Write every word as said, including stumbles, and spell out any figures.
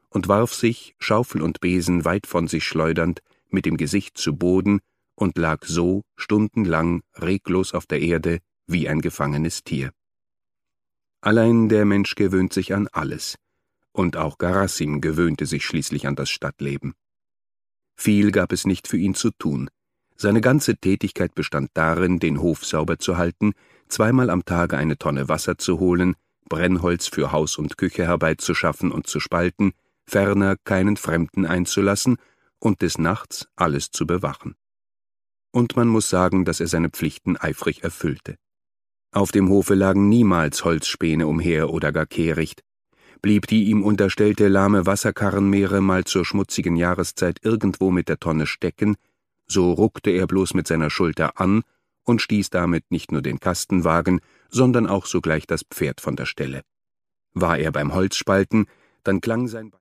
und warf sich, Schaufel und Besen weit von sich schleudernd, mit dem Gesicht zu Boden und lag so stundenlang reglos auf der Erde wie ein gefangenes Tier. Allein der Mensch gewöhnt sich an alles, und auch Garassim gewöhnte sich schließlich an das Stadtleben. Viel gab es nicht für ihn zu tun. Seine ganze Tätigkeit bestand darin, den Hof sauber zu halten, zweimal am Tage eine Tonne Wasser zu holen, Brennholz für Haus und Küche herbeizuschaffen und zu spalten, ferner keinen Fremden einzulassen und des Nachts alles zu bewachen. Und man muss sagen, dass er seine Pflichten eifrig erfüllte. Auf dem Hofe lagen niemals Holzspäne umher oder gar Kehricht. Blieb die ihm unterstellte lahme Wasserkarrenmeere mal zur schmutzigen Jahreszeit irgendwo mit der Tonne stecken, so ruckte er bloß mit seiner Schulter an und stieß damit nicht nur den Kastenwagen, sondern auch sogleich das Pferd von der Stelle. War er beim Holzspalten, dann klang sein